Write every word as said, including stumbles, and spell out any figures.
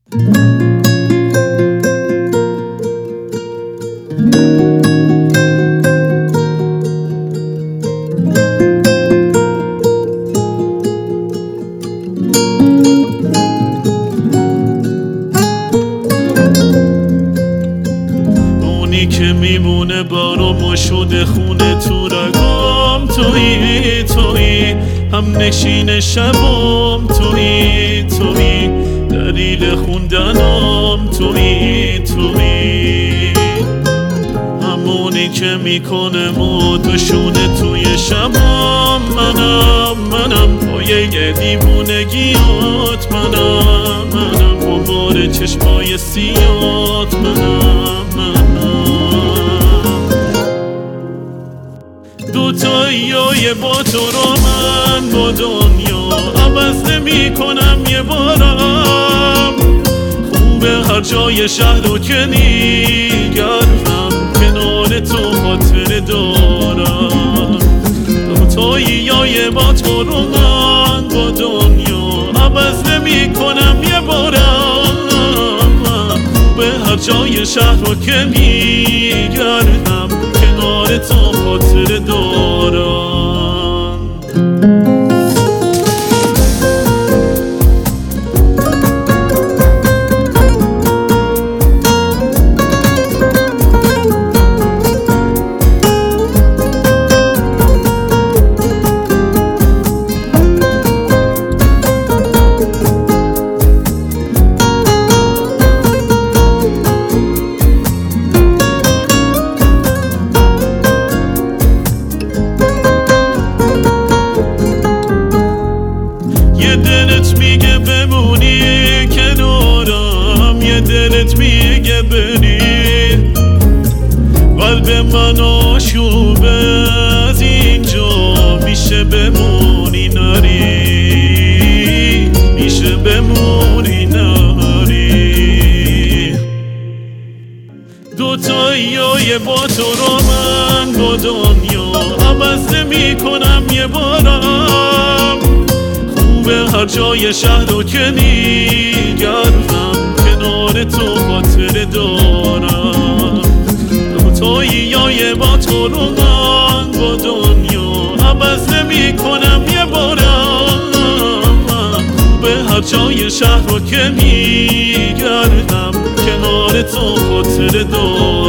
اونی که میمونه برام و شده خونه تو رگام، تویی تویی هم نشین شبام، تویی تویی دلیل خوندنام، تویی تویی همونی که میکنه مدوشونه توی شبام. منم منم پایه دیوونگیات، منم منم غبار چشمای سیات، منم منم دوتاییای با تو رو من با دنیا عوض نمی کنم یه بارم. خوبه هر جای شهر رو که نیگردم کنار تو خاطر دارم. دوتاییای با تو رو من با دنیا عوض نمی کنم یه بارم. خوبه هر جای شهر رو که نیگردم کنار تو خاطر دارم. یه دلت میگه بمونی کنارم، یه دلت میگه بری. قلب من آشوبه از اینجا، میشه بمونی نری، میشه بمونی نری. دوتاییای با تو رو من با دنیا عوض نمی کنم یه بارم. به هر جای شهر رو که نیگردم کنار تو خاطر دارم. دوتاییای با تو رو من با دنیا عوض نمی کنم یه بارم. به هر جای شهر رو که نیگردم کنار تو خاطر دارم.